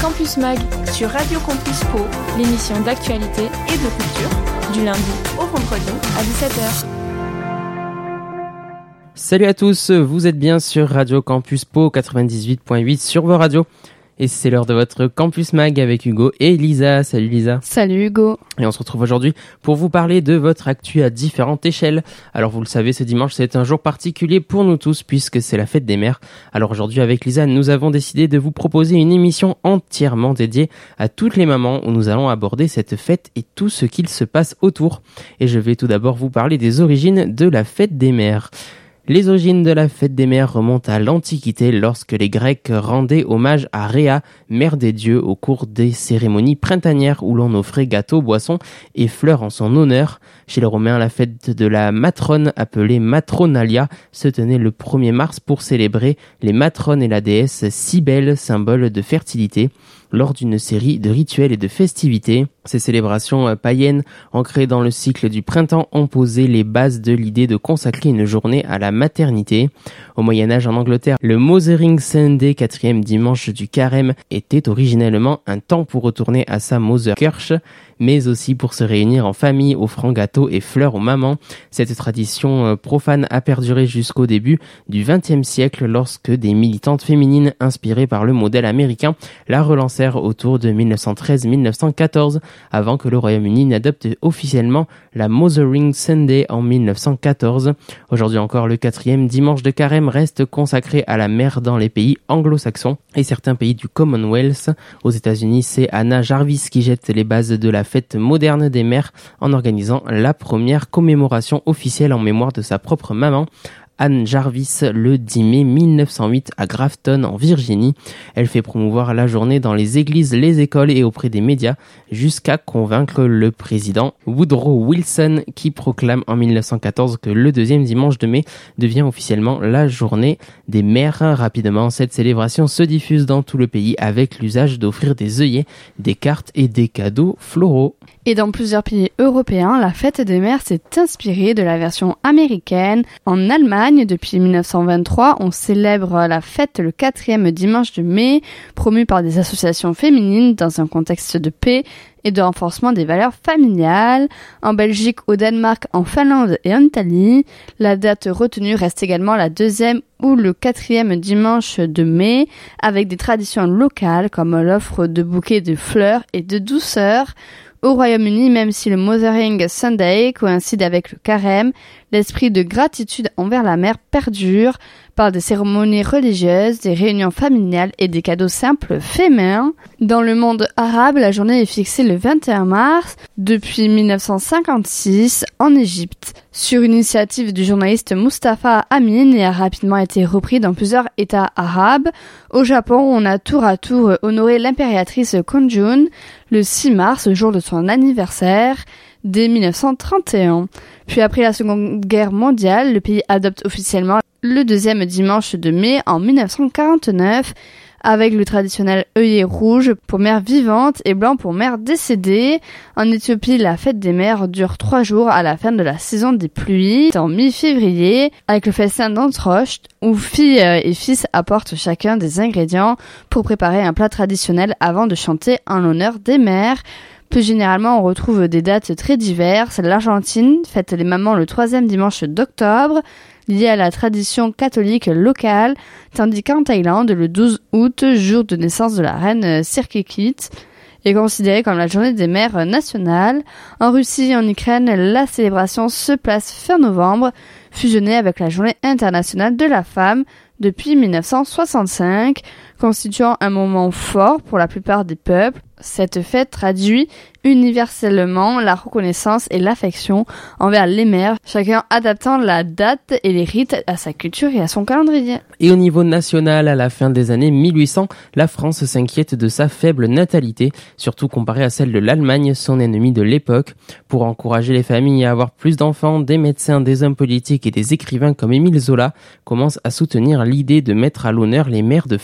Campus Mag sur Radio Campus Pau, l'émission d'actualité et de culture, du lundi au vendredi à 17h. Salut à tous, vous êtes bien sur Radio Campus Pau 98.8 sur vos radios. Et c'est l'heure de votre Campus Mag avec Hugo et Lisa. Salut Lisa. Salut Hugo. Et on se retrouve aujourd'hui pour vous parler de votre actu à différentes échelles. Alors vous le savez, ce dimanche c'est un jour particulier pour nous tous puisque c'est la fête des mères. Alors aujourd'hui avec Lisa, nous avons décidé de vous proposer une émission entièrement dédiée à toutes les mamans où nous allons aborder cette fête et tout ce qu'il se passe autour. Et je vais tout d'abord vous parler des origines de la fête des mères. Les origines de la fête des mères remontent à l'Antiquité lorsque les Grecs rendaient hommage à Rhéa, mère des dieux, au cours des cérémonies printanières où l'on offrait gâteaux, boissons et fleurs en son honneur. Chez les Romains, la fête de la matrone, appelée Matronalia, se tenait le 1er mars pour célébrer les matrones et la déesse Cybèle, symbole de fertilité. Lors d'une série de rituels et de festivités, ces célébrations païennes, ancrées dans le cycle du printemps, ont posé les bases de l'idée de consacrer une journée à la maternité. Au Moyen-Âge en Angleterre, le Mothering Sunday, 4e dimanche du carême, était originellement un temps pour retourner à sa Motherkirche, mais aussi pour se réunir en famille, offrant gâteaux et fleurs aux mamans. Cette tradition profane a perduré jusqu'au début du XXe siècle lorsque des militantes féminines inspirées par le modèle américain la relancèrent autour de 1913-1914, avant que le Royaume-Uni n'adopte officiellement la Mothering Sunday en 1914. Aujourd'hui encore, le 4e dimanche de carême reste consacré à la mère dans les pays anglo-saxons et certains pays du Commonwealth. Aux États-Unis, c'est Anna Jarvis qui jette les bases de la fête moderne des mères en organisant la première commémoration officielle en mémoire de sa propre maman, Anne Jarvis, le 10 mai 1908 à Grafton en Virginie. Elle fait promouvoir la journée dans les églises, les écoles et auprès des médias jusqu'à convaincre le président Woodrow Wilson qui proclame en 1914 que le 2e dimanche de mai devient officiellement la journée des mères. Rapidement, cette célébration se diffuse dans tout le pays avec l'usage d'offrir des œillets, des cartes et des cadeaux floraux. Et dans plusieurs pays européens, la fête des mères s'est inspirée de la version américaine. En Allemagne, depuis 1923, on célèbre la fête le 4e dimanche de mai, promue par des associations féminines dans un contexte de paix et de renforcement des valeurs familiales. En Belgique, au Danemark, en Finlande et en Italie, la date retenue reste également la 2e ou le 4e dimanche de mai, avec des traditions locales comme l'offre de bouquets de fleurs et de douceur. Au Royaume-Uni, même si le Mothering Sunday coïncide avec le carême, l'esprit de gratitude envers la mère perdure par des cérémonies religieuses, des réunions familiales et des cadeaux simples faits main. Dans le monde arabe, la journée est fixée le 21 mars depuis 1956 en Égypte, sur une initiative du journaliste Mustapha Amin et a rapidement été repris dans plusieurs États arabes. Au Japon, on a tour à tour honoré l'impératrice Konjun le 6 mars, jour de son anniversaire, dès 1931. Puis après la Seconde Guerre mondiale, le pays adopte officiellement le 2e dimanche de mai en 1949, avec le traditionnel œillet rouge pour mère vivante et blanc pour mère décédée. En Éthiopie, la fête des mères dure 3 jours à la fin de la saison des pluies, en mi-février, avec le festin d'Antrocht, où filles et fils apportent chacun des ingrédients pour préparer un plat traditionnel avant de chanter en l'honneur des mères. Plus généralement, on retrouve des dates très diverses. L'Argentine fête les mamans le 3e dimanche d'octobre, lié à la tradition catholique locale, tandis qu'en Thaïlande, le 12 août, jour de naissance de la reine Sirkikit, est considérée comme la journée des mères nationales. En Russie et en Ukraine, la célébration se place fin novembre, fusionnée avec la journée internationale de la femme depuis 1965, constituant un moment fort pour la plupart des peuples. Cette fête traduit universellement la reconnaissance et l'affection envers les mères, chacun adaptant la date et les rites à sa culture et à son calendrier. Et au niveau national, à la fin des années 1800, la France s'inquiète de sa faible natalité, surtout comparée à celle de l'Allemagne, son ennemi de l'époque. Pour encourager les familles à avoir plus d'enfants, des médecins, des hommes politiques et des écrivains comme Émile Zola commencent à soutenir l'idée de mettre à l'honneur les mères de familles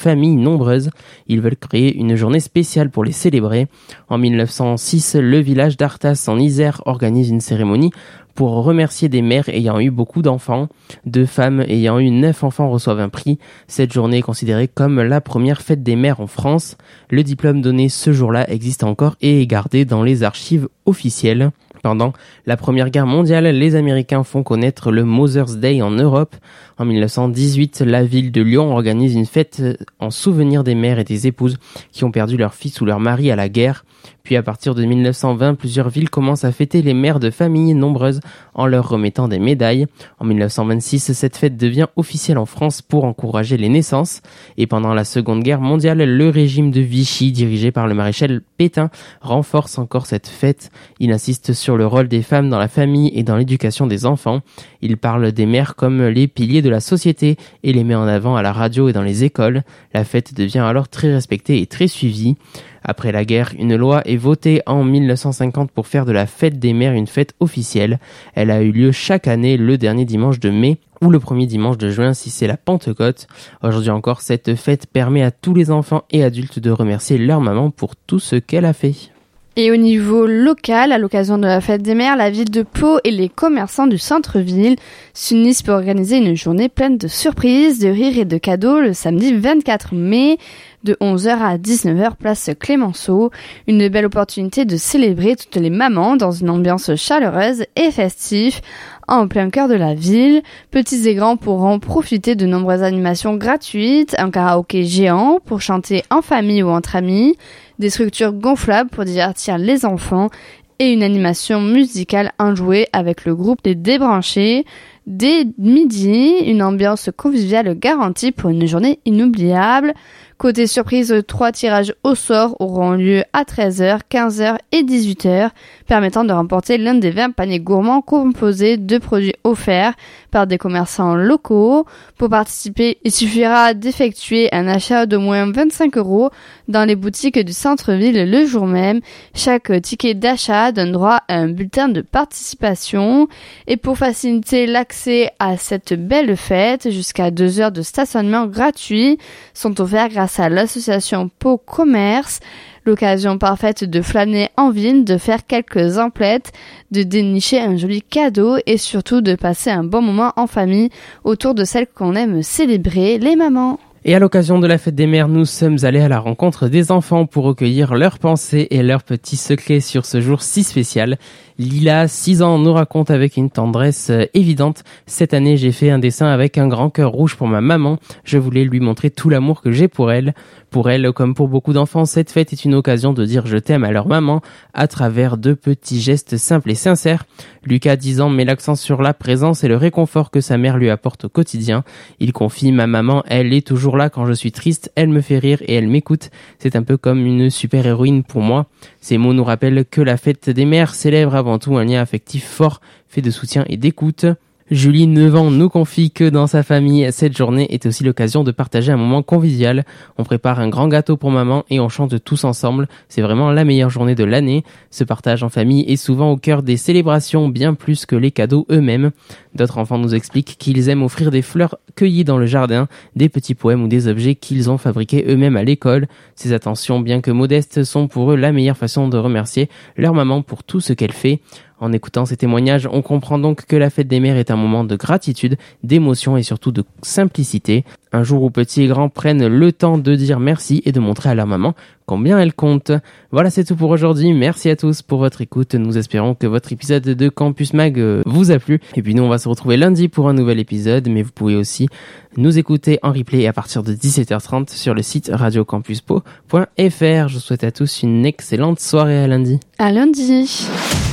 nombreuses. Ils veulent créer une journée spéciale pour les célébrer. En 1906, le village d'Artas en Isère organise une cérémonie pour remercier des mères ayant eu beaucoup d'enfants. 2 femmes ayant eu 9 enfants reçoivent un prix. Cette journée est considérée comme la première fête des mères en France. Le diplôme donné ce jour-là existe encore et est gardé dans les archives officielles. Pendant la Première Guerre mondiale, les Américains font connaître le Mother's Day en Europe. En 1918, la ville de Lyon organise une fête en souvenir des mères et des épouses qui ont perdu leur fils ou leur mari à la guerre. Puis à partir de 1920, plusieurs villes commencent à fêter les mères de familles nombreuses en leur remettant des médailles. En 1926, cette fête devient officielle en France pour encourager les naissances. Et pendant la Seconde Guerre mondiale, le régime de Vichy, dirigé par le maréchal Pétain, renforce encore cette fête. Il insiste sur le rôle des femmes dans la famille et dans l'éducation des enfants. Il parle des mères comme les piliers de la société et les met en avant à la radio et dans les écoles. La fête devient alors très respectée et très suivie. Après la guerre, une loi est votée en 1950 pour faire de la fête des mères une fête officielle. Elle a eu lieu chaque année le dernier dimanche de mai ou le premier dimanche de juin si c'est la Pentecôte. Aujourd'hui encore, cette fête permet à tous les enfants et adultes de remercier leur maman pour tout ce qu'elle a fait. Et au niveau local, à l'occasion de la fête des mères, la ville de Pau et les commerçants du centre-ville s'unissent pour organiser une journée pleine de surprises, de rires et de cadeaux le samedi 24 mai de 11h à 19h place Clémenceau. Une belle opportunité de célébrer toutes les mamans dans une ambiance chaleureuse et festive en plein cœur de la ville. Petits et grands pourront profiter de nombreuses animations gratuites, un karaoké géant pour chanter en famille ou entre amis, des structures gonflables pour divertir les enfants et une animation musicale enjouée avec le groupe Les Débranchés. Dès midi, une ambiance conviviale garantie pour une journée inoubliable. Côté surprise, 3 tirages au sort auront lieu à 13h, 15h et 18h, permettant de remporter l'un des 20 paniers gourmands composés de produits offerts par des commerçants locaux. Pour participer, il suffira d'effectuer un achat d'au moins 25 € dans les boutiques du centre-ville le jour même. Chaque ticket d'achat donne droit à un bulletin de participation. Et pour faciliter l'accès à cette belle fête, jusqu'à 2 heures de stationnement gratuit sont offerts grâce à l'association Pau Commerce. L'occasion parfaite de flâner en ville, de faire quelques emplettes, de dénicher un joli cadeau et surtout de passer un bon moment en famille autour de celles qu'on aime célébrer, les mamans. Et à l'occasion de la fête des mères, nous sommes allés à la rencontre des enfants pour recueillir leurs pensées et leurs petits secrets sur ce jour si spécial. Lila, 6 ans, nous raconte avec une tendresse évidente: cette année, j'ai fait un dessin avec un grand cœur rouge pour ma maman. Je voulais lui montrer tout l'amour que j'ai pour elle. Pour elle, comme pour beaucoup d'enfants, cette fête est une occasion de dire je t'aime à leur maman à travers de petits gestes simples et sincères. Lucas, 10 ans, met l'accent sur la présence et le réconfort que sa mère lui apporte au quotidien. Il confie: ma maman, elle est toujours là quand je suis triste, elle me fait rire et elle m'écoute. C'est un peu comme une super-héroïne pour moi. Ces mots nous rappellent que la fête des mères célèbre avant tout un lien affectif fort, fait de soutien et d'écoute. Julie, 9 ans, nous confie que dans sa famille, cette journée est aussi l'occasion de partager un moment convivial. On prépare un grand gâteau pour maman et on chante tous ensemble. C'est vraiment la meilleure journée de l'année. Ce partage en famille est souvent au cœur des célébrations, bien plus que les cadeaux eux-mêmes. D'autres enfants nous expliquent qu'ils aiment offrir des fleurs cueillies dans le jardin, des petits poèmes ou des objets qu'ils ont fabriqués eux-mêmes à l'école. Ces attentions, bien que modestes, sont pour eux la meilleure façon de remercier leur maman pour tout ce qu'elle fait. En écoutant ces témoignages, on comprend donc que la fête des mères est un moment de gratitude, d'émotion et surtout de simplicité. Un jour où petits et grands prennent le temps de dire merci et de montrer à leur maman combien elle compte. Voilà, c'est tout pour aujourd'hui. Merci à tous pour votre écoute. Nous espérons que votre épisode de Campus Mag vous a plu. Et puis nous, on va se retrouver lundi pour un nouvel épisode, mais vous pouvez aussi nous écouter en replay à partir de 17h30 sur le site radiocampuspo.fr. Je vous souhaite à tous une excellente soirée. À lundi. À lundi.